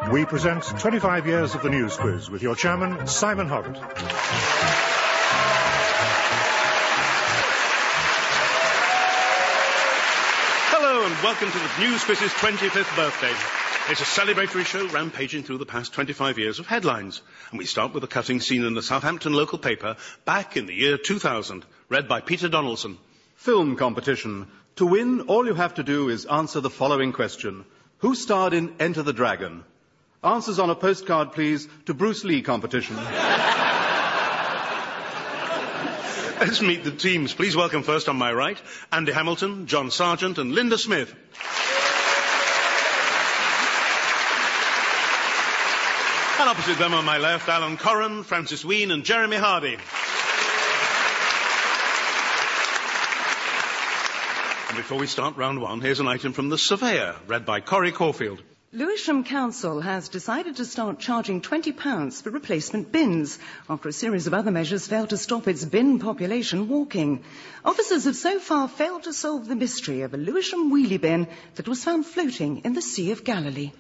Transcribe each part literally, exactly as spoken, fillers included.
we present twenty-five years of the News Quiz with your chairman, Simon Hoggart. Hello and welcome to the News Quiz's twenty-fifth birthday. It's a celebratory show rampaging through the past twenty-five years of headlines. And we start with a cutting scene in the Southampton local paper back in the year two thousand, read by Peter Donaldson. Film competition. To win, all you have to do is answer the following question. Who starred in Enter the Dragon? Answers on a postcard, please, to Bruce Lee competition. Let's meet the teams. Please welcome first on my right, Andy Hamilton, John Sargent and Linda Smith. And opposite them on my left, Alan Corran, Francis Ween and Jeremy Hardy. And before we start round one, here's an item from The Surveyor, read by Corrie Caulfield. Lewisham Council has decided to start charging twenty pounds for replacement bins after a series of other measures failed to stop its bin population walking. Officers have so far failed to solve the mystery of a Lewisham wheelie bin that was found floating in the Sea of Galilee.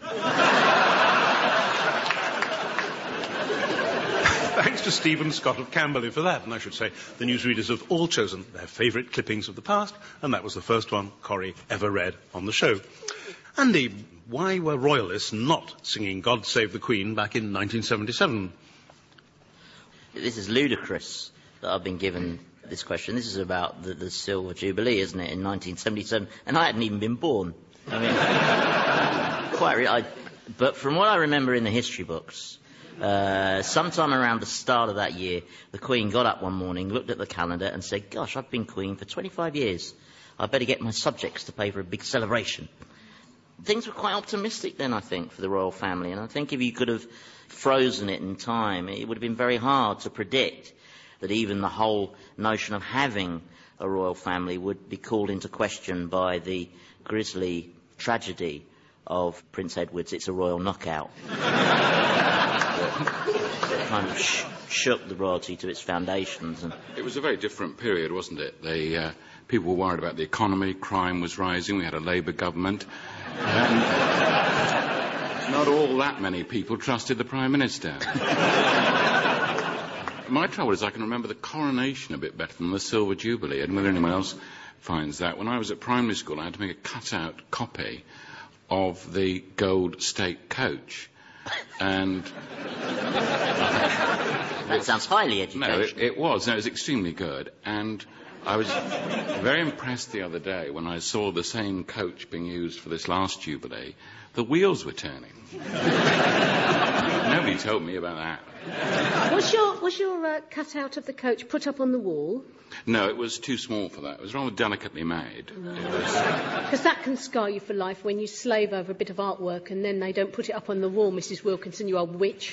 Thanks to Stephen Scott of Camberley for that. And I should say, the newsreaders have all chosen their favourite clippings of the past, and that was the first one Corrie ever read on the show. Andy, why were royalists not singing God Save the Queen back in nineteen seventy-seven? This is ludicrous that I've been given this question. This is about the, the Silver Jubilee, isn't it, in nineteen seventy-seven? And I hadn't even been born. I mean, quite really. I, but from what I remember in the history books, Uh, sometime around the start of that year, the Queen got up one morning, looked at the calendar and said, gosh, I've been Queen for twenty-five years. I'd better get my subjects to pay for a big celebration. Things were quite optimistic then, I think, for the royal family. And I think if you could have frozen it in time, it would have been very hard to predict that even the whole notion of having a royal family would be called into question by the grisly tragedy of Prince Edward's It's a Royal Knockout. That kind of sh- shook the royalty to its foundations. And it was a very different period, wasn't it? They, uh, people were worried about the economy, crime was rising, we had a Labour government, and not all that many people trusted the Prime Minister. My trouble is I can remember the coronation a bit better than the Silver Jubilee, and whether anyone else finds that. When I was at primary school, I had to make a cut-out copy of the Gold State Coach. And that sounds highly educational. No, it, it was. No, it was extremely good. And I was very impressed the other day when I saw the same coach being used for this last Jubilee. The wheels were turning. Nobody told me about that. Was your, was your uh, cutout of the coach put up on the wall? No, it was too small for that. It was rather delicately made. Because that can scar you for life when you slave over a bit of artwork and then they don't put it up on the wall, Missus Wilkinson, you old witch.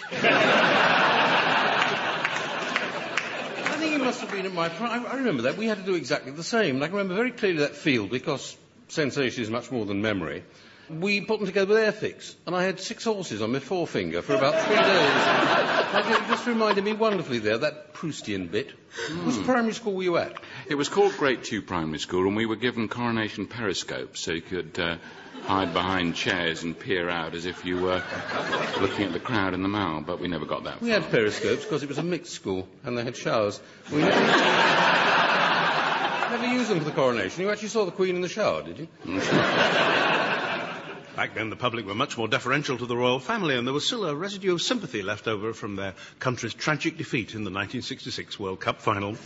I think it must have been at my prime. I remember that. We had to do exactly the same. And I can remember very clearly that field, because sensation is much more than memory. We put them together with Airfix, and I had six horses on my forefinger for about three days. It just reminded me wonderfully there, that Proustian bit. Mm. Which primary school were you at? It was called Great Two Primary School, and we were given coronation periscopes, so you could uh, hide behind chairs and peer out as if you were looking at the crowd in the Mall, but we never got that far. We had periscopes because it was a mixed school, and they had showers. We never, never used them for the coronation. You actually saw the Queen in the shower, did you? Back then, the public were much more deferential to the royal family, and there was still a residue of sympathy left over from their country's tragic defeat in the nineteen sixty-six World Cup final.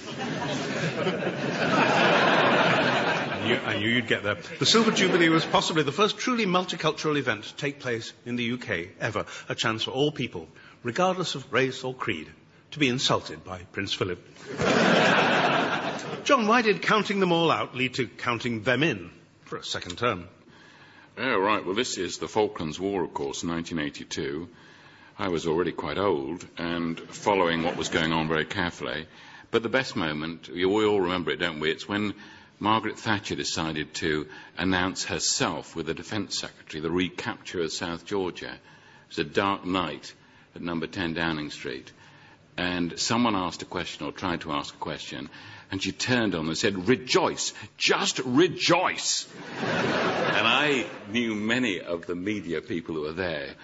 I, knew, I knew you'd get there. The Silver Jubilee was possibly the first truly multicultural event to take place in the U K ever, a chance for all people, regardless of race or creed, to be insulted by Prince Philip. John, why did counting them all out lead to counting them in for a second term? Oh, right. Well, this is the Falklands War, of course, nineteen eighty-two. I was already quite old and following what was going on very carefully. But the best moment, we all remember it, don't we? It's when Margaret Thatcher decided to announce herself with the Defence Secretary the recapture of South Georgia. It was a dark night at number ten Downing Street. And someone asked a question or tried to ask a question, and she turned on them and said, "Rejoice, just rejoice." And I knew many of the media people who were there,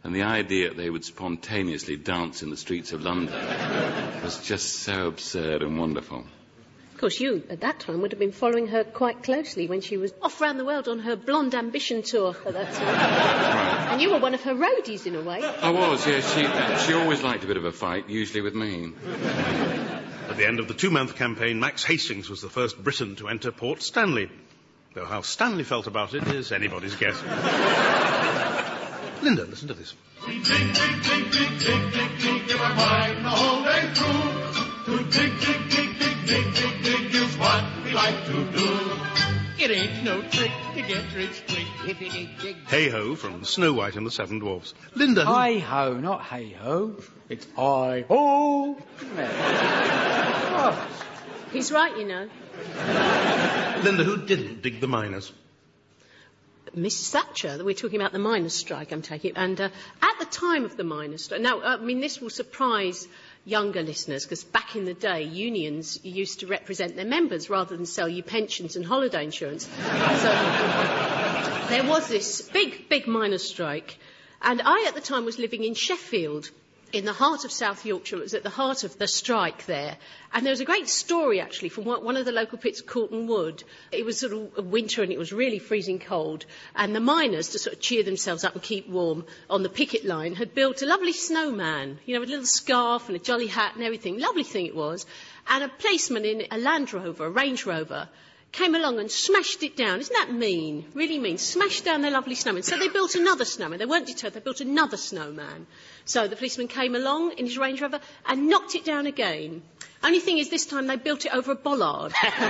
And the idea that they would spontaneously dance in the streets of London was just so absurd and wonderful. Of course, you, at that time, would have been following her quite closely when she was off round the world on her Blonde Ambition tour at that time. Right. And you were one of her roadies, in a way. I was, yes. Yeah, she, she always liked a bit of a fight, usually with me. At the end of the two-month campaign, Max Hastings was the first Briton to enter Port Stanley. Though how Stanley felt about it is anybody's guess. Linda, listen to this. We dig, dig, dig, dig, dig, dig, dig, give our mind the whole day through. To dig, dig, dig, dig, dig, dig, dig is what we like to do. It ain't no trick to get rich quick if you dig, dig. Hey-ho from Snow White and the Seven Dwarfs. Linda, who... Hi-ho, not hey-ho. It's hi-ho. Isn't it? Oh. He's right, you know. Linda, who didn't dig the miners? Missus Thatcher. We're talking about the miners' strike, I'm taking it. And uh, at the time of the miners' strike... Now, I mean, this will surprise younger listeners, because back in the day, unions used to represent their members rather than sell you pensions and holiday insurance. So there was this big, big miners' strike. And I, at the time, was living in Sheffield, in the heart of South Yorkshire. It was at the heart of the strike there. And there was a great story, actually, from one of the local pits, Coulton Wood. It was sort of winter and it was really freezing cold. And the miners, to sort of cheer themselves up and keep warm on the picket line, had built a lovely snowman, you know, with a little scarf and a jolly hat and everything. Lovely thing it was. And a policeman in a Land Rover, a Range Rover, came along and smashed it down. Isn't that mean? Really mean. Smashed down their lovely snowman. So they built another snowman. They weren't deterred. They built another snowman. So the policeman came along in his Range Rover and knocked it down again. Only thing is, this time they built it over a bollard.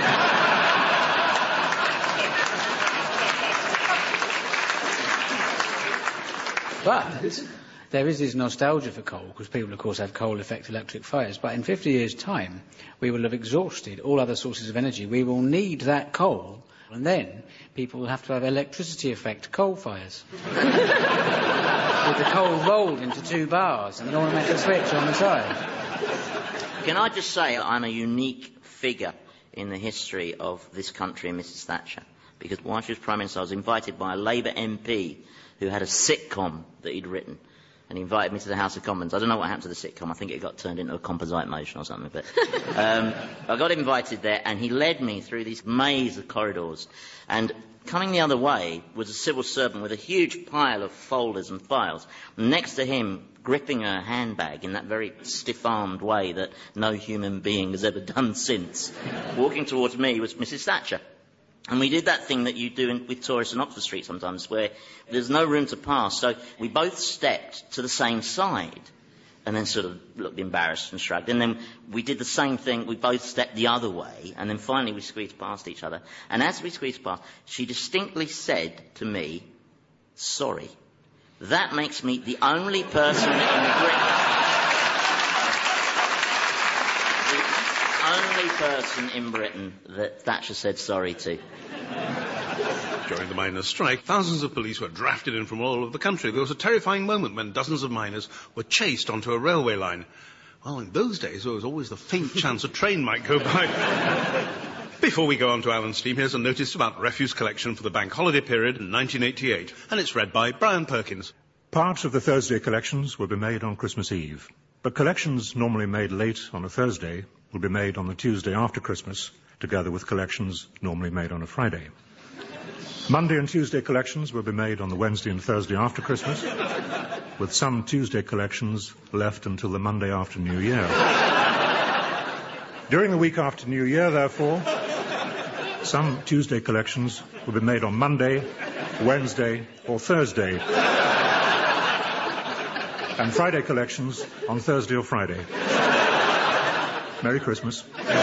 But there is this nostalgia for coal, because people, of course, have coal-effect electric fires. But in fifty years' time, we will have exhausted all other sources of energy. We will need that coal, and then people will have to have electricity-effect coal fires. With the coal rolled into two bars and an automatic switch on the side. Can I just say I'm a unique figure in the history of this country and Missus Thatcher? Because while she was Prime Minister, I was invited by a Labour M P who had a sitcom that he'd written. And he invited me to the House of Commons. I don't know what happened to the sitcom. I think it got turned into a composite motion or something. But um, I got invited there, and he led me through this maze of corridors. And coming the other way was a civil servant with a huge pile of folders and files. Next to him, gripping a handbag in that very stiff-armed way that no human being has ever done since, walking towards me was Missus Thatcher. And we did that thing that you do in, with tourists on Oxford Street sometimes, where there's no room to pass. So we both stepped to the same side and then sort of looked embarrassed and shrugged. And then we did the same thing. We both stepped the other way. And then finally we squeezed past each other. And as we squeezed past, she distinctly said to me, "Sorry." That makes me the only person in Britain... only person in Britain that Thatcher said sorry to. During the miners' strike, thousands of police were drafted in from all over the country. There was a terrifying moment when dozens of miners were chased onto a railway line. Well, in those days, there was always the faint chance a train might go by. Before we go on to Alan's team, here's a notice about refuse collection for the bank holiday period in nineteen eighty-eight, and it's read by Brian Perkins. Part of the Thursday collections will be made on Christmas Eve, but collections normally made late on a Thursday will be made on the Tuesday after Christmas, together with collections normally made on a Friday. Monday and Tuesday collections will be made on the Wednesday and Thursday after Christmas, with some Tuesday collections left until the Monday after New Year. During the week after New Year, therefore, some Tuesday collections will be made on Monday, Wednesday or Thursday, and Friday collections on Thursday or Friday. Merry Christmas.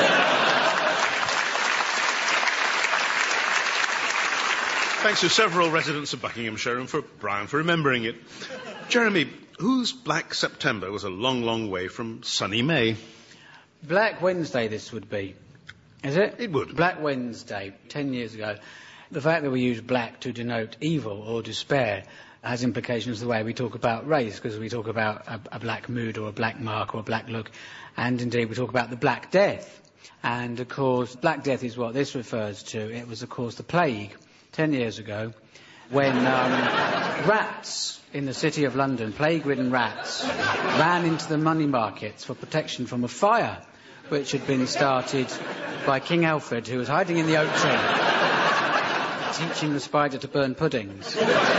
Thanks to several residents of Buckinghamshire and for Brian for remembering it. Jeremy, whose Black September was a long, long way from sunny May? Black Wednesday this would be. Is it? It would. Black Wednesday, ten years ago. The fact that we use black to denote evil or despair has implications the way we talk about race, because we talk about a, a black mood or a black mark or a black look, and indeed we talk about the Black Death. And of course, Black Death is what this refers to. It was, of course, the plague ten years ago, when um, Rats in the city of London, plague-ridden rats, ran into the money markets for protection from a fire which had been started by King Alfred, who was hiding in the oak tree, teaching the spider to burn puddings.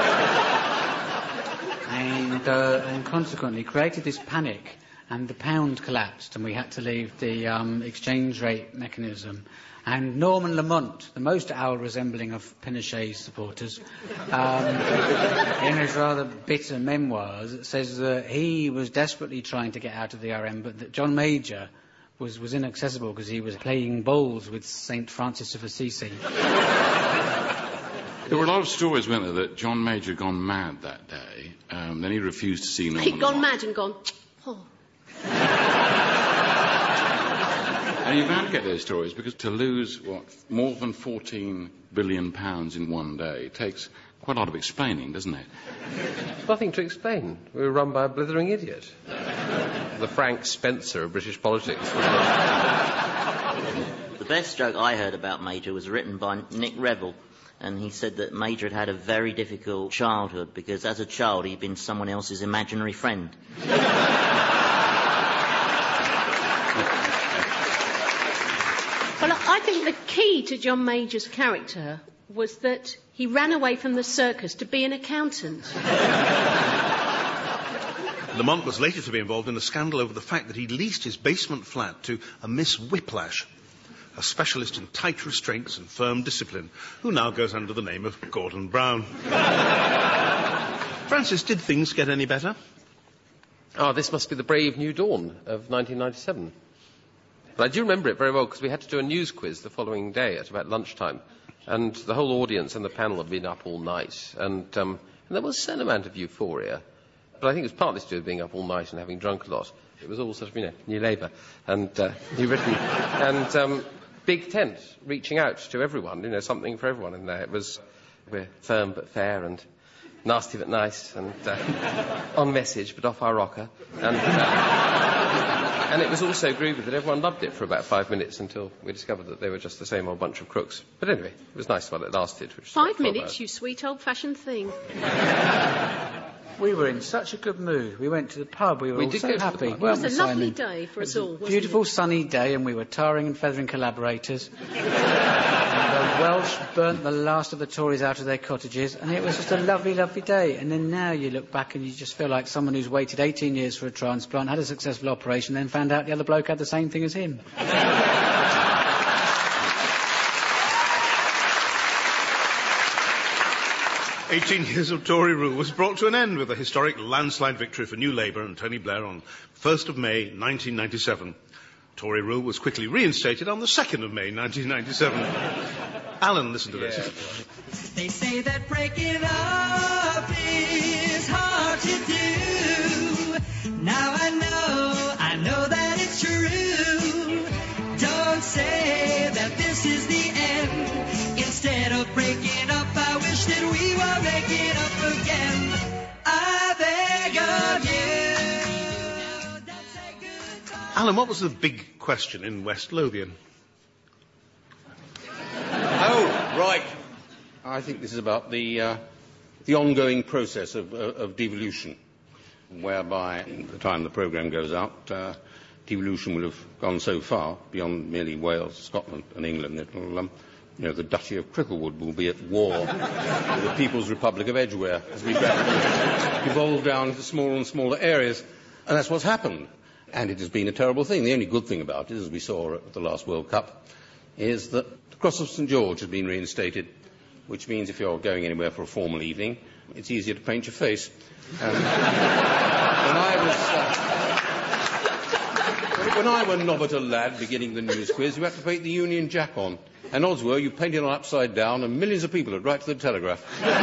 And, uh, and consequently created this panic, and the pound collapsed, and we had to leave the um, exchange rate mechanism. And Norman Lamont, the most owl resembling of Pinochet's supporters, um, in his rather bitter memoirs, says that he was desperately trying to get out of the R M, but that John Major was, was inaccessible because he was playing bowls with Saint Francis of Assisi. There were a lot of stories, weren't there, that John Major had gone mad that day. Um, then he refused to see Norman He'd gone Lamont. mad and gone, oh. And you're bound to get those stories because to lose, what, more than fourteen billion pounds in one day takes quite a lot of explaining, doesn't it? Nothing to explain. We were run by a blithering idiot. The Frank Spencer of British politics. The best joke I heard about Major was written by Nick Revell, and he said that Major had had a very difficult childhood because as a child he'd been someone else's imaginary friend. Well, I think the key to John Major's character was that he ran away from the circus to be an accountant. Lamont was later to be involved in a scandal over the fact that he leased his basement flat to a Miss Whiplash, a specialist in tight restraints and firm discipline, who now goes under the name of Gordon Brown. Francis, did things get any better? Ah, this must be the brave new dawn of nineteen ninety-seven. But I do remember it very well because we had to do a news quiz the following day at about lunchtime, and the whole audience and the panel had been up all night, and, um, and there was a certain amount of euphoria. But I think it was partly to do with being up all night and having drunk a lot. It was all sort of, you know, New Labour and uh, New Britain, and um, big tent reaching out to everyone, you know, something for everyone in there. It was, we're firm but fair and nasty but nice and uh, on message but off our rocker. And, uh, and it was also groovy that everyone loved it for about five minutes until we discovered that they were just the same old bunch of crooks. But anyway, it was nice while it lasted. Which Five minutes, you sweet old-fashioned thing. We were in such a good mood. We went to the pub. We were We all did so go to the happy. pub. weren't It we, was a lovely Simon? day for It us was all, a wasn't beautiful it? sunny day, and we were tarring and feathering collaborators. And the Welsh burnt the last of the Tories out of their cottages, and it was just a lovely, lovely day. And then now you look back and you just feel like someone who's waited eighteen years for a transplant, had a successful operation, then found out the other bloke had the same thing as him. eighteen years of Tory rule was brought to an end with a historic landslide victory for New Labour and Tony Blair on first of May nineteen ninety-seven. Tory rule was quickly reinstated on the second of May nineteen ninety-seven. Alan, listen to this. They say that breaking up is hard to do. Now I know, I know that it's true. Don't say that this is the end. Instead of breaking up, I wish that we were making up again. I beg of you. Don't say goodbye. Alan, what was the big question in West Lothian? Oh, right. I think this is about the, uh, the ongoing process of, uh, of devolution, whereby, at the time the programme goes out, uh, devolution will have gone so far beyond merely Wales, Scotland and England. It'll, um, you know, the Duchy of Cricklewood will be at war with the People's Republic of Edgware as we evolve down to smaller and smaller areas. And that's what's happened. And it has been a terrible thing. The only good thing about it, as we saw at the last World Cup, is that the Cross of St George has been reinstated, which means if you're going anywhere for a formal evening, it's easier to paint your face. Um, when I was... Uh, when I were nobbut a lad beginning the news quiz, you had to paint the Union Jack on. And odds were you painted on upside down and millions of people would write to the Telegraph.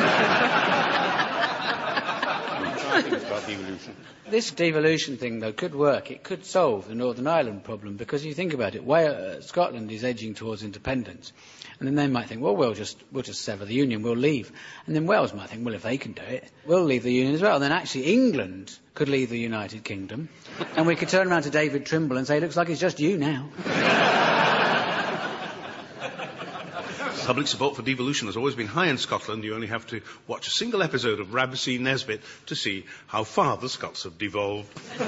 I think it's about devolution. This devolution thing, though, could work. It could solve the Northern Ireland problem, because you think about it, Wales, uh, Scotland is edging towards independence. And then they might think, well, we'll just, we'll just sever the Union, we'll leave. And then Wales might think, well, if they can do it, we'll leave the Union as well. And then actually England could leave the United Kingdom. And we could turn around to David Trimble and say, looks like it's just you now. Public support for devolution has always been high in Scotland. You only have to watch a single episode of Rabbit Nesbitt to see how far the Scots have devolved.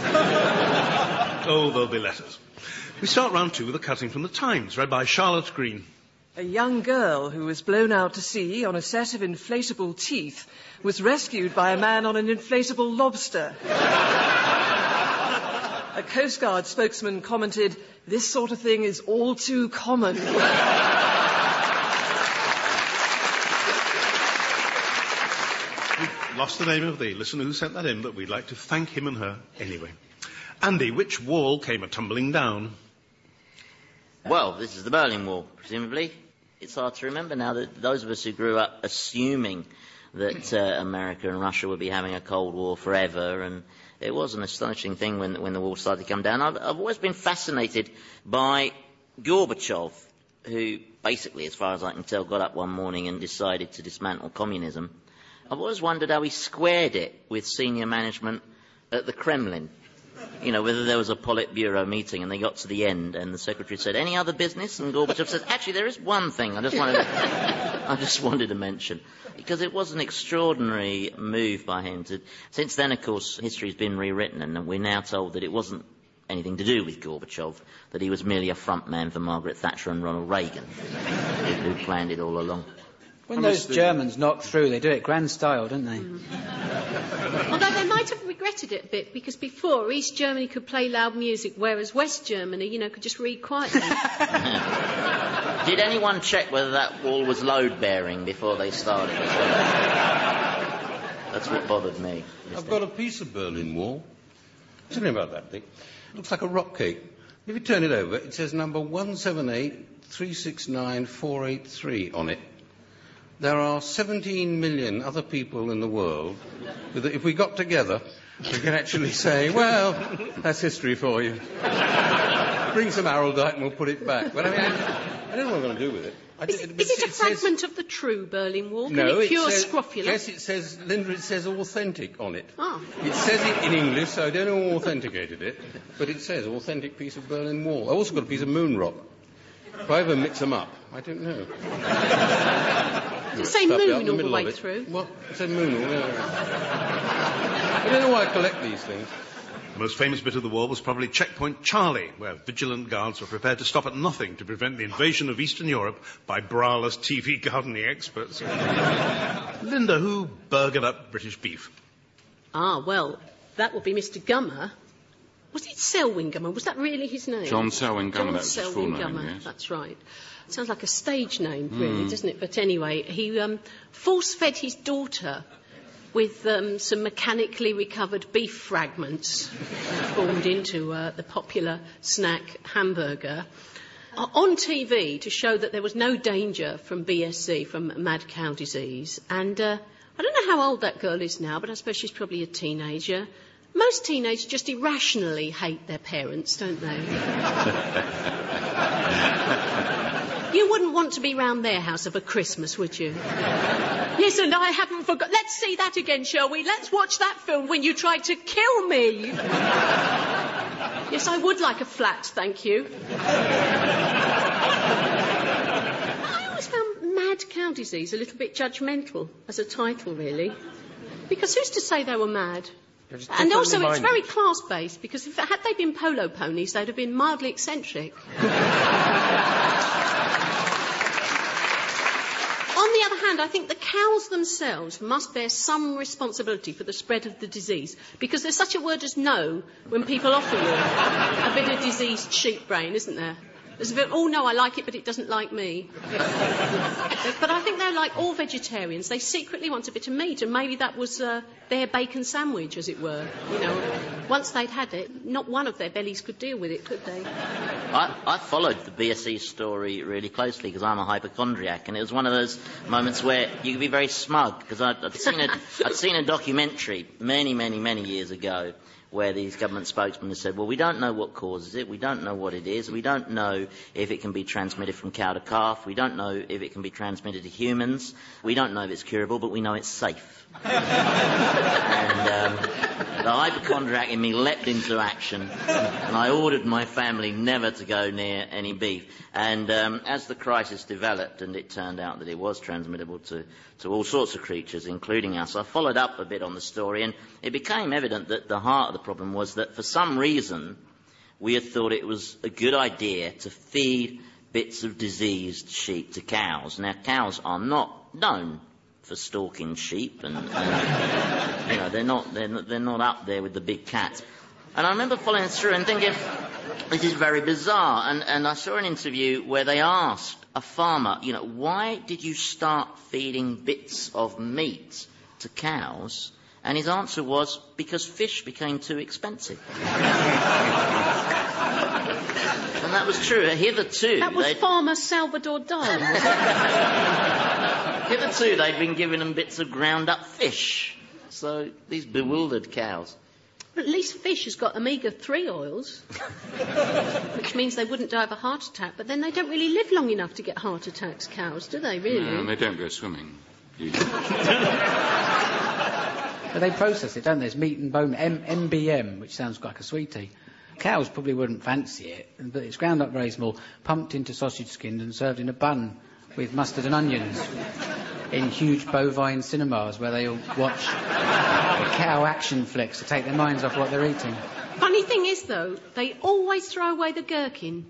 Oh, there'll be letters. We start round two with a cutting from the Times, read by Charlotte Green. A young girl who was blown out to sea on a set of inflatable teeth was rescued by a man on an inflatable lobster. A Coast Guard spokesman commented, "This sort of thing is all too common." We've lost the name of the listener who sent that in, but we'd like to thank him and her anyway. Andy, which wall came a-tumbling down? Well, this is the Berlin Wall, presumably. It's hard to remember now that those of us who grew up assuming that uh, America and Russia would be having a Cold War forever, and it was an astonishing thing when, when the wall started to come down. I've, I've always been fascinated by Gorbachev, who basically, as far as I can tell, got up one morning and decided to dismantle communism. I've always wondered how he squared it with senior management at the Kremlin. You know, whether there was a Politburo meeting and they got to the end and the secretary said, "Any other business?" And Gorbachev says, "Actually, there is one thing I just wanted to, I just wanted to mention." Because it was an extraordinary move by him. To, since then, of course, history's been rewritten and we're now told that it wasn't anything to do with Gorbachev, that he was merely a front man for Margaret Thatcher and Ronald Reagan, who, who planned it all along. When those Germans knock through, they do it grand style, don't they? Mm. Although they might have regretted it a bit, because before, East Germany could play loud music, whereas West Germany, you know, could just read quietly. Did anyone check whether that wall was load-bearing before they started? That's what bothered me. I've got a piece of Berlin Wall. Tell me about that thing. It looks like a rock cake. If you turn it over, it says number one seven eight three six nine four eight three on it. There are seventeen million other people in the world that if we got together, we could actually say, well, that's history for you. Bring some araldite and we'll put it back. But I mean, I, I don't know what I'm going to do with it. I, is, it, is it a it fragment says, of the true Berlin Wall? Can no, it cure it says, scrofula? Yes, it says, Linda, it says authentic on it. Oh. It says it in English, so I don't know who authenticated it, but it says authentic piece of Berlin Wall. I've also got a piece of moon rock. If I ever mix them up, I don't know. Does it say moon all the way through? What? It said moon all the way through. I don't know why I collect these things. The most famous bit of the war was probably Checkpoint Charlie, where vigilant guards were prepared to stop at nothing to prevent the invasion of Eastern Europe by braless T V gardening experts. Linda, who burgered up British beef? Ah, well, that would be Mister Gummer. Was it Selwyn Gummer? Was that really his name? John Selwyn Gummer, John that's his full Selwyn name, Gummer, yes. That's right. It sounds like a stage name, really, Mm. doesn't it? But anyway, he um, force-fed his daughter with um, some mechanically recovered beef fragments formed into uh, the popular snack hamburger uh, on T V to show that there was no danger from B S C, from mad cow disease. And uh, I don't know how old that girl is now, but I suppose she's probably a teenager. Most teenagers just irrationally hate their parents, don't they? You wouldn't want to be round their house of a Christmas, would you? Yes, and I haven't forgot. Let's see that again, shall we? Let's watch that film when you tried to kill me. Yes, I would like a flat, thank you. I always found mad cow disease a little bit judgmental as a title, really. Because who's to say they were mad? And also, it's very class-based, because if, had they been polo ponies, they'd have been mildly eccentric. On the other hand, I think the cows themselves must bear some responsibility for the spread of the disease, because there's such a word as no when people offer you a bit of diseased sheep brain, isn't there? There's a bit, oh no, I like it, but it doesn't like me. But I think they're like all vegetarians. They secretly want a bit of meat, and maybe that was uh, their bacon sandwich, as it were. You know, once they'd had it, not one of their bellies could deal with it, could they? I, I followed the B S E story really closely because I'm a hypochondriac, and it was one of those moments where you could be very smug, because I'd, I'd, seen a, I'd seen a documentary many, many, many years ago where these government spokesmen have said, well, we don't know what causes it, we don't know what it is, we don't know if it can be transmitted from cow to calf, we don't know if it can be transmitted to humans, we don't know if it's curable, but we know it's safe. and um, the hypochondriac in me leapt into action, and I ordered my family never to go near any beef. And um, as the crisis developed, and it turned out that it was transmittable to, to all sorts of creatures, including us, I followed up a bit on the story, and it became evident that the heart of the problem was that for some reason we had thought it was a good idea to feed bits of diseased sheep to cows. Now, cows are not known for stalking sheep, and, and you know, they're not, they're not, they're not up there with the big cats. And I remember following through and thinking, this is very bizarre. And, and I saw an interview where they asked a farmer, you know, why did you start feeding bits of meat to cows? And his answer was, because fish became too expensive. And that was true. Hitherto... That was farmer Salvador Dali. Hitherto, they'd been giving them bits of ground-up fish. So, these bewildered cows. But at least fish has got omega three oils, which means they wouldn't die of a heart attack. But then they don't really live long enough to get heart attacks, cows, do they, really? No, and they don't go swimming. But they process it, don't they? It's meat and bone, M- MBM, which sounds like a sweetie. Cows probably wouldn't fancy it, but it's ground up very small, pumped into sausage skins and served in a bun with mustard and onions in huge bovine cinemas where they all watch cow action flicks to take their minds off what they're eating. Funny thing is, though, they always throw away the gherkin.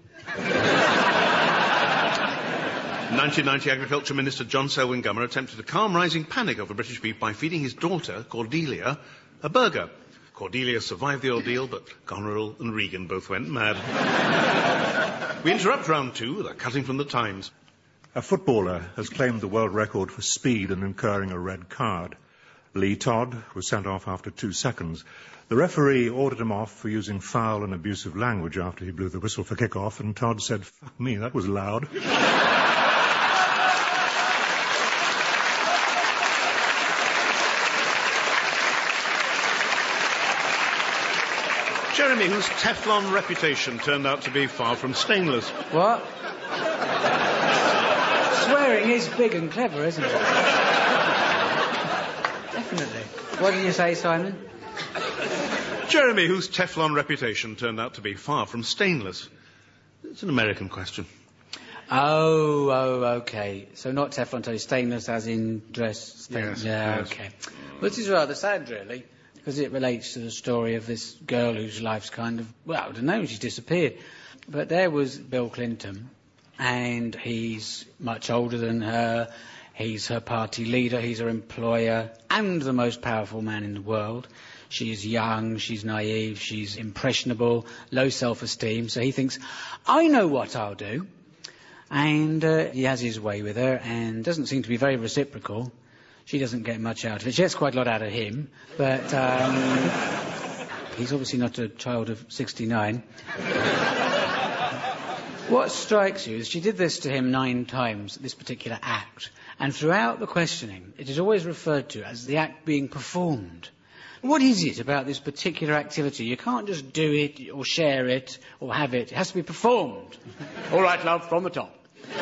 nineteen ninety, Agriculture Minister John Selwyn Gummer attempted to calm rising panic over British beef by feeding his daughter, Cordelia, a burger. Cordelia survived the ordeal, but Goneril and Regan both went mad. We interrupt round two with a cutting from the Times. A footballer has claimed the world record for speed and incurring a red card. Lee Todd was sent off after two seconds. The referee ordered him off for using foul and abusive language after he blew the whistle for kick-off, and Todd said, "Fuck me, that was loud." Jeremy, whose Teflon reputation turned out to be far from stainless. What? Swearing is big and clever, isn't it? Definitely. What did you say, Simon? Jeremy, whose Teflon reputation turned out to be far from stainless. It's an American question. Oh, oh, okay. So not Teflon, so stainless as in dress stainless. Yes, yeah, yes. okay. Well, this is rather sad, really, because it relates to the story of this girl whose life's kind of, well, I don't know, she's disappeared. But there was Bill Clinton, and he's much older than her. He's her party leader, he's her employer, and the most powerful man in the world. She's young, she's naive, she's impressionable, low self-esteem, so he thinks, I know what I'll do. And uh, he has his way with her, and doesn't seem to be very reciprocal. She doesn't get much out of it. She gets quite a lot out of him, but um, he's obviously not a child of sixty-nine. What strikes you is she did this to him nine times, this particular act, and throughout the questioning, it is always referred to as the act being performed. What is it about this particular activity? You can't just do it, or share it, or have it. It has to be performed. All right, love, from the top.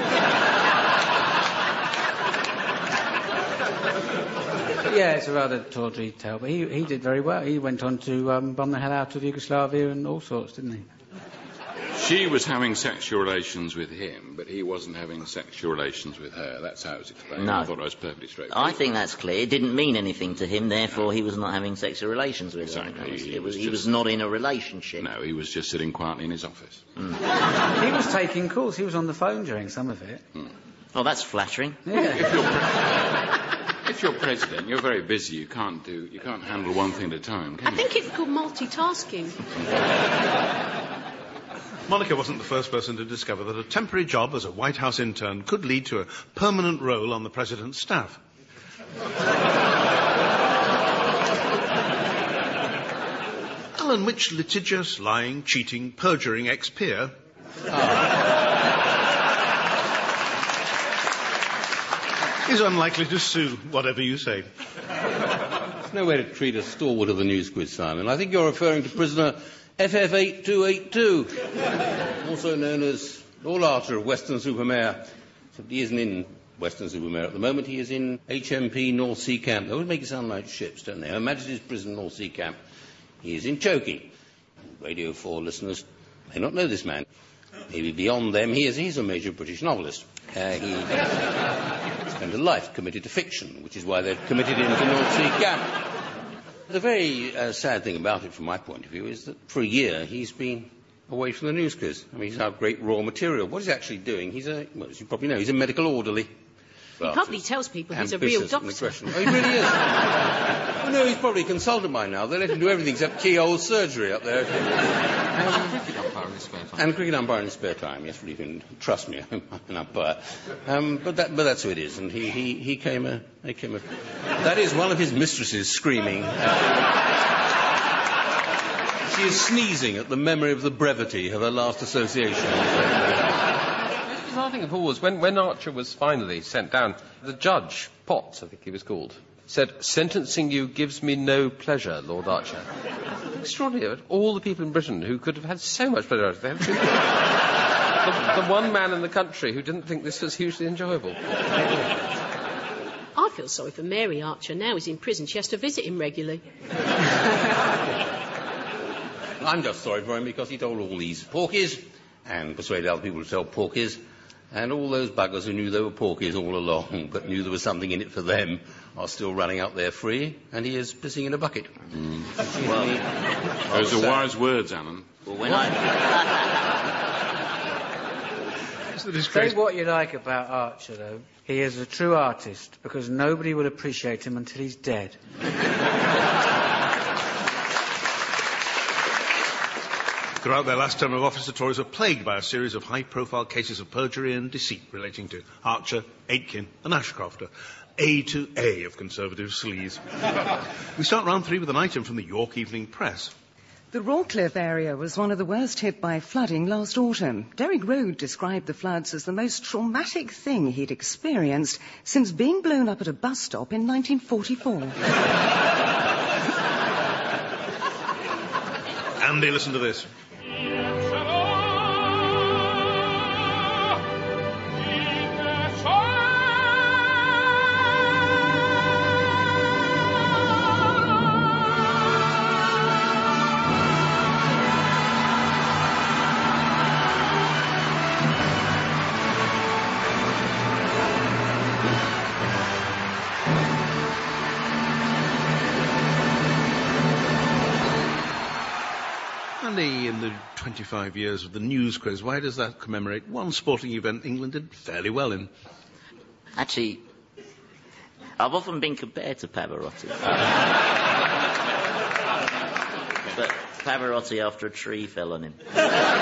Yeah, it's a rather tawdry tale, but he, he did very well. He went on to um, bomb the hell out of Yugoslavia and all sorts, didn't he? She was having sexual relations with him, but he wasn't having sexual relations with her. That's how it was explained. No. I thought I was perfectly straightforward. I think that's clear. It didn't mean anything to him, therefore he was not having sexual relations with her. Exactly. It was, He it was, was he just- was not in a relationship. No, he was just sitting quietly in his office. He was taking calls. He was on the phone during some of it. Oh, that's flattering. Yeah. If you're, pre- if you're president, you're very busy. You can't do. You can't handle one thing at a time, can I you? think it's called multitasking. Monica wasn't the first person to discover that a temporary job as a White House intern could lead to a permanent role on the president's staff. Alan, which litigious, lying, cheating, perjuring ex-peer is unlikely to sue, whatever you say? That's no way to treat a stalwart of the news quiz, Simon. I think you're referring to prisoner F F eight two eight two, also known as Lord Archer of Weston-super-Mare. Except he isn't in Weston-super-Mare at the moment. He is in H M P North Sea Camp. They always make it sound like ships, don't they? Her Majesty's Prison North Sea Camp. He is in choking. Radio four listeners may not know this man. Maybe beyond them, he is he's a major British novelist. Uh, he spent a life committed to fiction, which is why they've committed him to North Sea Camp. The very uh, sad thing about it, from my point of view, is that for a year he's been away from the news quiz. I mean, he's our great raw material. What he's actually doing, he's a, well, as you probably know, he's a medical orderly. He probably tells people he's a real doctor. Oh, he really is. Oh, no, he's probably a consultant by now. They let him do everything except keyhole surgery up there. And cricket umpire in his spare time. And cricket umpire in his spare time, yes, well, you can trust me, I'm an umpire. Um, but, that, but that's who it is, and he, he, he came a... He came a that is one of his mistresses screaming. Uh, she is sneezing at the memory of the brevity of her last association. The thing of all was when, when Archer was finally sent down, the judge, Potts, I think he was called, said, "Sentencing you gives me no pleasure, Lord Archer." Extraordinary. All the people in Britain who could have had so much pleasure, they had the, the one man in the country who didn't think this was hugely enjoyable. I feel sorry for Mary Archer. Now he's in prison. She has to visit him regularly. I'm just sorry for him because he told all these porkies and persuaded other people to tell porkies. And all those buggers who knew they were porkies all along, but knew there was something in it for them, are still running out there free, and he is pissing in a bucket. Mm. Well, those are wise words, Alan. Well, when I... Say what you like about Archer, though. He is a true artist, because nobody will appreciate him until he's dead. Throughout their last term of office, the Tories were plagued by a series of high-profile cases of perjury and deceit relating to Archer, Aitken and Ashcroft, A to A of Conservative sleaze. We start round three with an item from the York Evening Press. The Rawcliffe area was one of the worst hit by flooding last autumn. Derek Road described the floods as the most traumatic thing he'd experienced since being blown up at a bus stop in nineteen forty-four. Andy, listen to this. Andy, in the twenty-five years of the news quiz, why does that commemorate one sporting event England did fairly well in? Actually, I've often been compared to Pavarotti. But Pavarotti after a tree fell on him. um,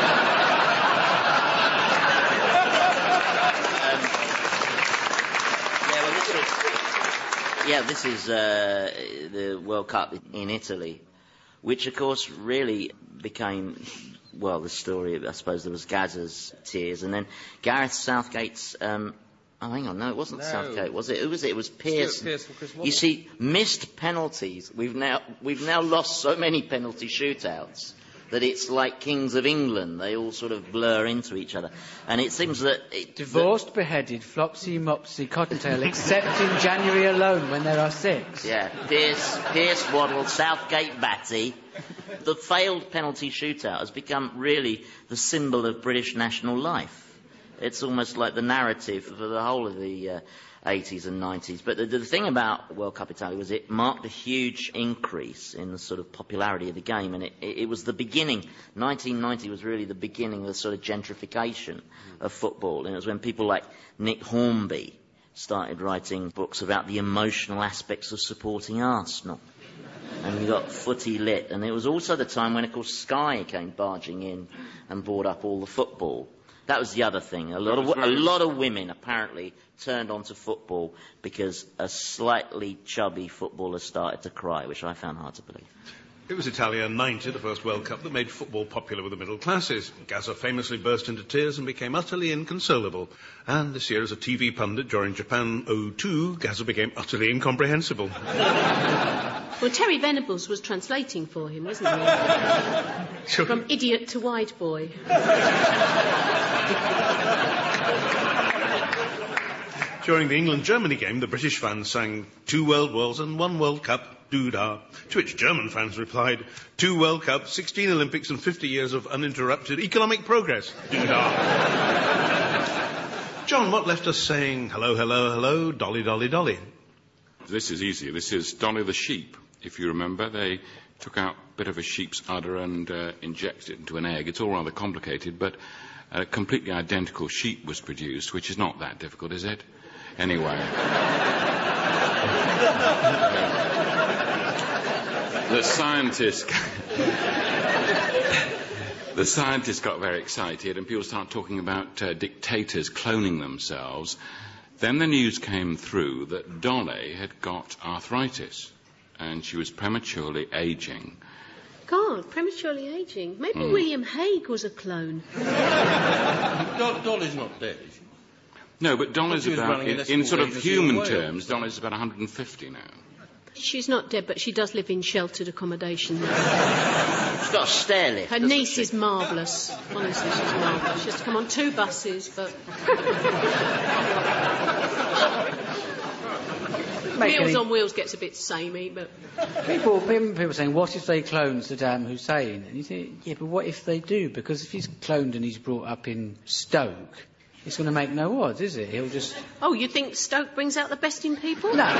yeah, well, this is, yeah, this is uh, the World Cup in Italy, which, of course, really became, well, the story of, I suppose, there was Gazza's tears, and then Gareth Southgate's, um, oh, hang on, no, it wasn't no. Southgate, was it? Who was it? It was Pearson. Pearce and Chris Waddle. You see, missed penalties. We've now, we've now lost so many penalty shootouts that it's like Kings of England. They all sort of blur into each other. And it seems that... It, Divorced, that, beheaded, Flopsy, Mopsy, Cottontail, except in January alone when there are six. Yeah, Pearce, Pearce, Waddle, Southgate, Batty. The failed penalty shootout has become really the symbol of British national life. It's almost like the narrative for the whole of the uh, eighties and nineties. But the, the thing about World Cup Italia was it marked a huge increase in the sort of popularity of the game, and it, it, it was the beginning. nineteen ninety was really the beginning of the sort of gentrification of football, and it was when people like Nick Hornby started writing books about the emotional aspects of supporting Arsenal. And you got Footy Lit, and it was also the time when, of course, Sky came barging in and bought up all the football. That was the other thing. A lot of a lot of women apparently turned onto football because a slightly chubby footballer started to cry, which I found hard to believe. It was Italia ninety, the first World Cup that made football popular with the middle classes. Gazza famously burst into tears and became utterly inconsolable. And this year, as a T V pundit during Japan oh two, Gazza became utterly incomprehensible. Well, Terry Venables was translating for him, wasn't he? Sure. From idiot to white boy. During the England-Germany game, the British fans sang two World Wars and one World Cup, doo-dah, to which German fans replied, two World Cups, sixteen Olympics and fifty years of uninterrupted economic progress, doo-dah. John, what left us saying, hello, hello, hello, dolly, dolly, dolly? This is easy. This is Dolly the sheep. If you remember, they took out a bit of a sheep's udder and uh, injected it into an egg. It's all rather complicated, but a completely identical sheep was produced, which is not that difficult, is it? Anyway. the scientists... the scientists got very excited, and people started talking about uh, dictators cloning themselves. Then the news came through that Dolly had got arthritis, and she was prematurely aging. God, prematurely aging. Maybe mm. William Hague was a clone. Do- Dolly's not dead, is she? No, but Dolly's about, in, in sort of human terms, Dolly's about one hundred fifty now. She's not dead, but she does live in sheltered accommodation now. She's got a stair lift. Her niece is marvellous. Honestly, she's marvellous. She has to come on two buses, but... Meals on Wheels gets a bit samey, but... People, people saying, what if they clone Saddam Hussein? And you think, yeah, but what if they do? Because if he's cloned and he's brought up in Stoke, it's going to make no odds, is it? He'll just... Oh, you think Stoke brings out the best in people? No.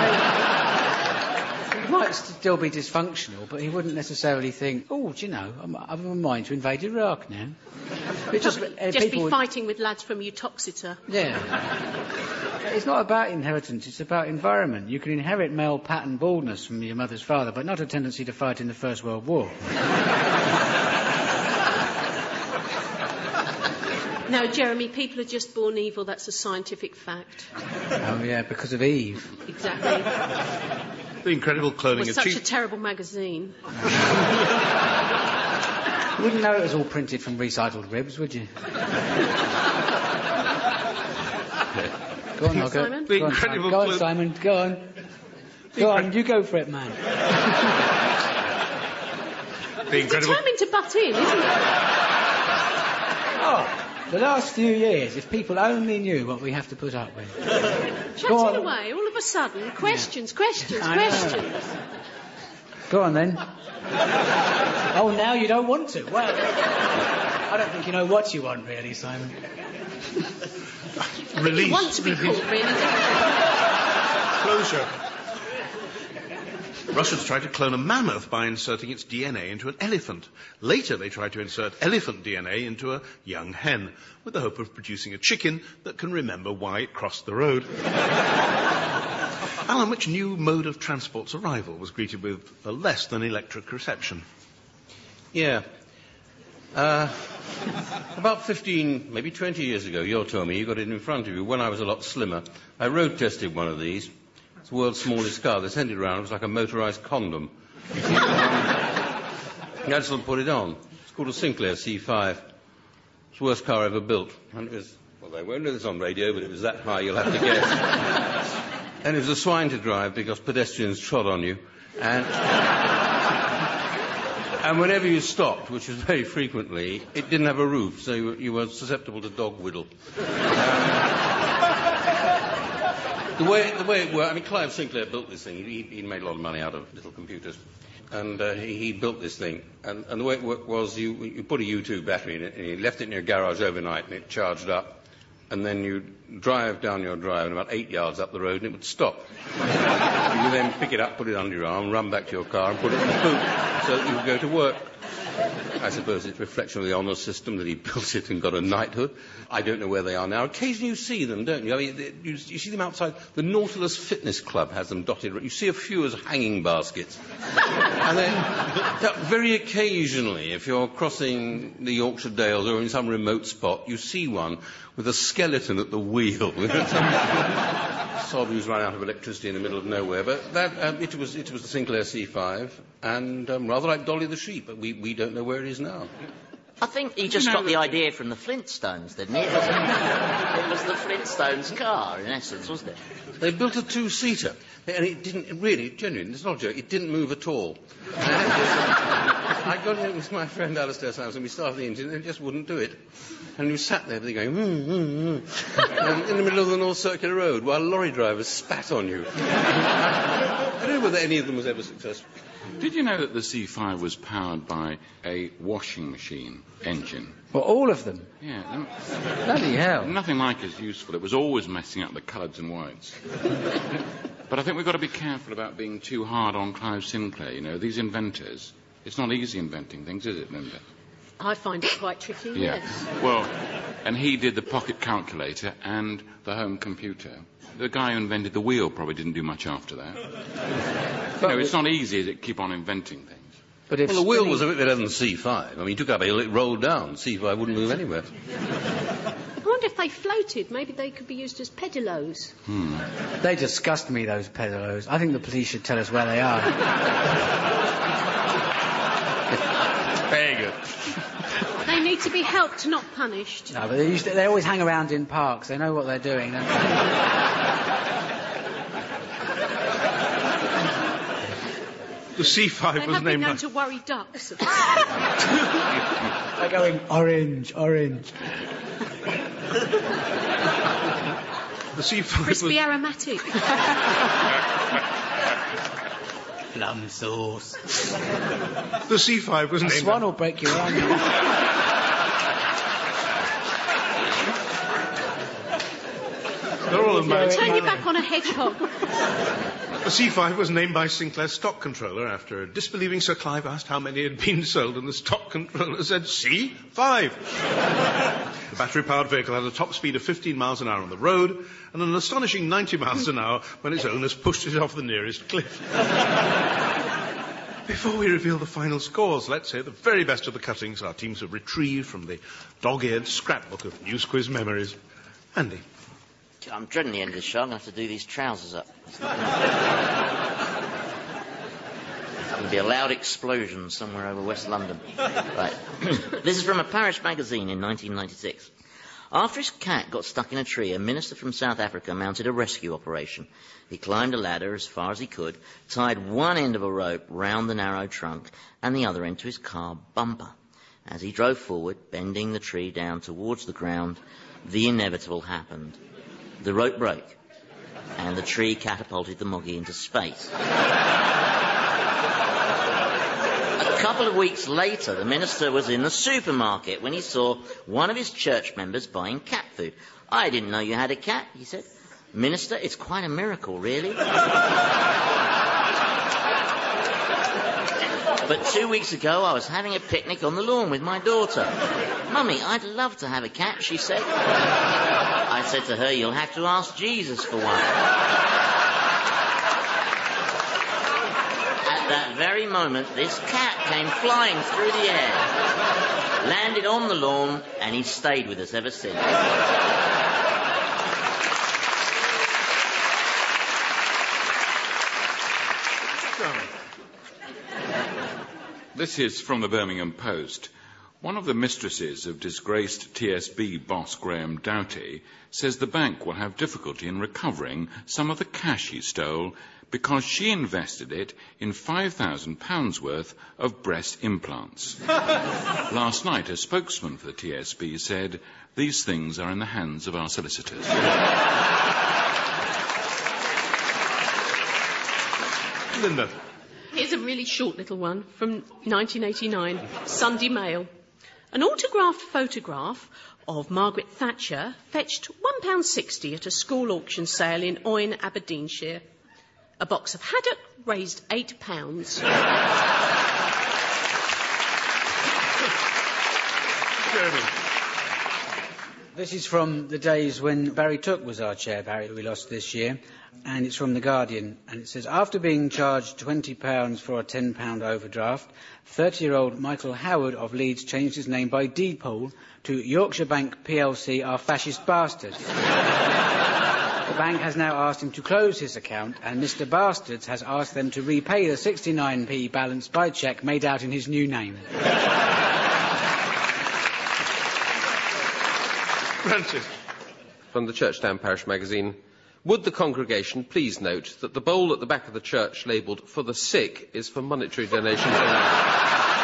He might still be dysfunctional, but he wouldn't necessarily think, oh, do you know, I'm, I'm in mind to invade Iraq now. It just uh, just be would... fighting with lads from Utoxeter. Yeah. It's not about inheritance, it's about environment. You can inherit male pattern baldness from your mother's father, but not a tendency to fight in the First World War. No, Jeremy, people are just born evil. That's a scientific fact. Oh, yeah, because of Eve. Exactly. The incredible cloning was of such cheap... a terrible magazine. You wouldn't know it was all printed from recycled ribs, would you? Go on, I'll go. Simon? The go, on, incredible Simon. go on, clo- Simon. Go on. Go on, you go for it, man. The incredible... Determined to butt in, isn't it? Oh. The last few years, if people only knew what we have to put up with. Chatting away, all of a sudden, questions, yeah. questions, I questions. Know. Go on, then. Oh, now you don't want to. Well, I don't think you know what you want, really, Simon. Release. You want to be called, really, don't you? Closure. Russians tried to clone a mammoth by inserting its D N A into an elephant. Later, they tried to insert elephant D N A into a young hen, with the hope of producing a chicken that can remember why it crossed the road. Alan, which new mode of transport's arrival was greeted with a less than electric reception? Yeah. Uh, about fifteen, maybe twenty years ago, you told me you got it in front of you. When I was a lot slimmer, I road tested one of these. It's the world's smallest car. They sent it around. It was like a motorised condom. I just put it on. It's called a Sinclair C five. It's the worst car ever built. And it was, well, they won't know this on radio, but it was that high, you'll have to guess. And it was a swine to drive because pedestrians trod on you. And, and whenever you stopped, which was very frequently, it didn't have a roof, so you, you were susceptible to dog whittle. Um, The way, the way it worked, I mean, Clive Sinclair built this thing. He, he made a lot of money out of little computers. And uh, he, he built this thing. And, and the way it worked was you, you put a U two battery in it, and you left it in your garage overnight, and it charged up. And then you'd drive down your drive, and about eight yards up the road, and it would stop. You then pick it up, put it under your arm, run back to your car, and put it in the boot, so that you could go to work. I suppose it's a reflection of the honours system that he built it and got a knighthood. I don't know where they are now. Occasionally you see them, don't you? I mean, you, you see them outside. The Nautilus Fitness Club has them dotted. You see a few as hanging baskets. And then, very occasionally, if you're crossing the Yorkshire Dales or in some remote spot, you see one with a skeleton at the wheel. sod who's run out of electricity in the middle of nowhere. But that, um, it, was, it was the Sinclair C five, and um, rather like Dolly the sheep, but we, we don't know where it is now. I think he just You know got the idea from the Flintstones, didn't he? It was, it was the Flintstones car, in essence, wasn't it? They built a two-seater, and it didn't, it really, genuinely, it's not a joke, it didn't move at all. And I got in with my friend Alistair's house, and we started the engine, and it just wouldn't do it. And we sat there, going, hmm, hmm, hmm, um, in the middle of the North Circular Road, while lorry drivers spat on you. I don't know whether any of them was ever successful. Did you know that the C five was powered by a washing machine engine? Well, all of them? Yeah. um, Bloody hell. Nothing like as useful. It was always messing up the colours and whites. But I think we've got to be careful about being too hard on Clive Sinclair. You know, these inventors, it's not easy inventing things, is it, Linda? I find it quite tricky, Yeah. yes. Well, and he did the pocket calculator and the home computer. The guy who invented the wheel probably didn't do much after that. You know, it's not easy, is it, keep on inventing things. But if Well, the wheel was a bit better than C five. I mean, you took up a hill, it rolled down. C five wouldn't move anywhere. I wonder if they floated. Maybe they could be used as pedalos. Hmm. They disgust me, those pedalos. I think the police should tell us where they are. Very good. They need to be helped, not punished. No, but they, used to, they always hang around in parks. They know what they're doing, don't they? The C five They was have been named... known by- to worry ducks. They're going orange, orange. The C five was... Crispy aromatic. Plum sauce. The C five was A named... swan will break your arm. They're all in Turn your back on a hedgehog. The C five was named by Sinclair's stock controller after a disbelieving Sir Clive asked how many had been sold, and the stock controller said, C five. The battery-powered vehicle had a top speed of fifteen miles an hour on the road and an astonishing ninety miles an hour when its owners pushed it off the nearest cliff. Before we reveal the final scores, let's hear the very best of the cuttings our teams have retrieved from the dog-eared scrapbook of News Quiz memories. Andy. I'm dreading the end of the show. I'm going to have to do these trousers up. It's going to be a loud explosion somewhere over West London. Right. This is from a parish magazine in nineteen ninety-six. After his cat got stuck in a tree, a minister from South Africa mounted a rescue operation. He climbed a ladder as far as he could, tied one end of a rope round the narrow trunk and the other end to his car bumper. As he drove forward, bending the tree down towards the ground, the inevitable happened. The rope broke, and the tree catapulted the Moggy into space. A couple of weeks later, the minister was in the supermarket when he saw one of his church members buying cat food. "I didn't know you had a cat," he said. "Minister, it's quite a miracle, really." "But two weeks ago, I was having a picnic on the lawn with my daughter. Mummy, I'd love to have a cat," she said. I said to her, "You'll have to ask Jesus for one." At that very moment, this cat came flying through the air, landed on the lawn, and he's stayed with us ever since. This is from the Birmingham Post. One of the mistresses of disgraced T S B boss Graham Doughty says the bank will have difficulty in recovering some of the cash he stole because she invested it in five thousand pounds worth of breast implants. Last night, a spokesman for the T S B said, "These things are in the hands of our solicitors." Linda. Here's a really short little one from nineteen eighty-nine, Sunday Mail. An autographed photograph of Margaret Thatcher fetched one pound sixty at a school auction sale in Oyn, Aberdeenshire. A box of haddock raised eight pounds. Jeremy. This is from the days when Barry Took was our chair, Barry, who we lost this year, and it's from The Guardian, and it says, after being charged twenty pounds for a ten pound overdraft, thirty-year-old Michael Howard of Leeds changed his name by deed poll to Yorkshire Bank P L C are fascist bastards. The bank has now asked him to close his account, and Mister Bastards has asked them to repay the sixty-nine p balance by cheque made out in his new name. Francis. From the Churchtown Parish Magazine. Would the congregation please note that the bowl at the back of the church labelled "For the Sick" is for monetary donations only?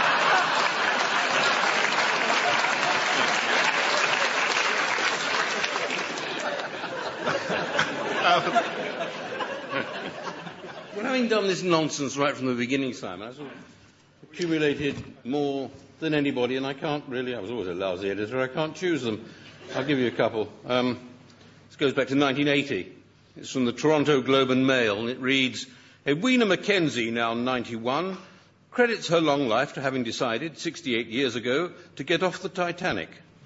Well, having done this nonsense right from the beginning, Simon, I've sort of accumulated more than anybody, and I can't really, I was always a lousy editor, I can't choose them. I'll give you a couple. Um, this goes back to nineteen eighty. It's from the Toronto Globe and Mail, and it reads, Edwina Mackenzie, now ninety-one, credits her long life to having decided, sixty-eight years ago, to get off the Titanic.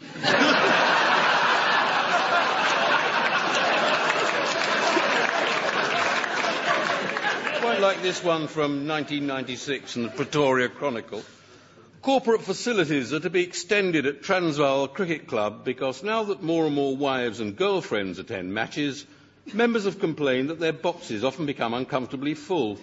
Quite like this one from nineteen ninety-six in the Pretoria Chronicle. Corporate facilities are to be extended at Transvaal Cricket Club because now that more and more wives and girlfriends attend matches, members have complained that their boxes often become uncomfortably full.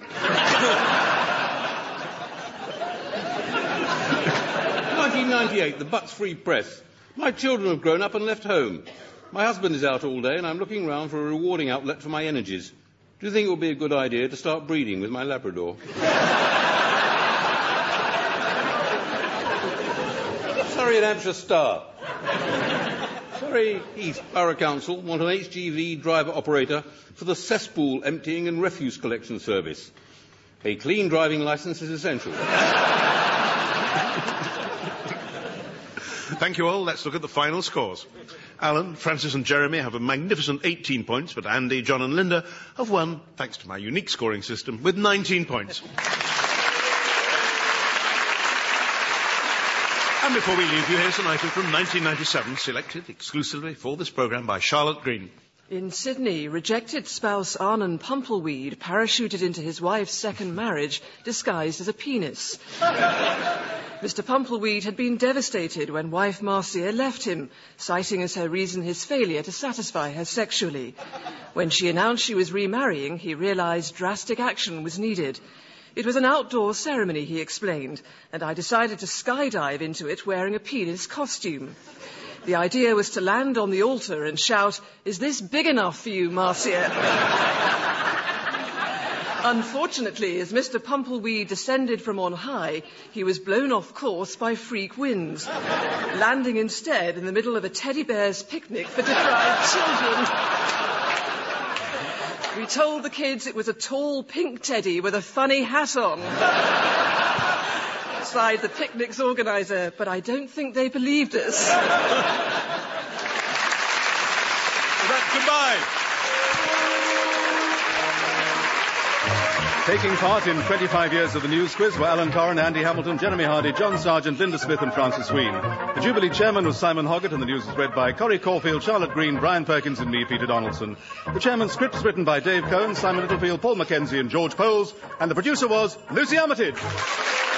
nineteen ninety-eight, the Butts Free Press. My children have grown up and left home. My husband is out all day and I'm looking round for a rewarding outlet for my energies. Do you think it would be a good idea to start breeding with my Labrador? Surrey and Hampshire Star. Surrey East Borough Council want an H G V driver operator for the cesspool emptying and refuse collection service. A clean driving licence is essential. Thank you all. Let's look at the final scores. Alan, Francis and Jeremy have a magnificent eighteen points, but Andy, John and Linda have won, thanks to my unique scoring system, with nineteen points. And before we leave you, here's an item from nineteen ninety-seven, selected exclusively for this programme by Charlotte Green. In Sydney, rejected spouse Arnon Pumpleweed parachuted into his wife's second marriage disguised as a penis. Mister Pumpleweed had been devastated when wife Marcia left him, citing as her reason his failure to satisfy her sexually. When she announced she was remarrying, he realised drastic action was needed. It was an outdoor ceremony, he explained, and I decided to skydive into it wearing a penis costume. The idea was to land on the altar and shout, "Is this big enough for you, Marcia?" Unfortunately, as Mister Pumpleweed descended from on high, he was blown off course by freak winds, landing instead in the middle of a teddy bear's picnic for deprived children. We told the kids it was a tall pink teddy with a funny hat on. Sighed the picnic's organiser, but I don't think they believed us. That's goodbye. Taking part in twenty-five years of the News Quiz were Alan Torren, Andy Hamilton, Jeremy Hardy, John Sargent, Linda Smith and Francis Wheen. The Jubilee chairman was Simon Hoggett and the news was read by Corrie Caulfield, Charlotte Green, Brian Perkins and me, Peter Donaldson. The chairman's script was written by Dave Cohen, Simon Littlefield, Paul Mackenzie and George Poles, and the producer was Lucy Armitage.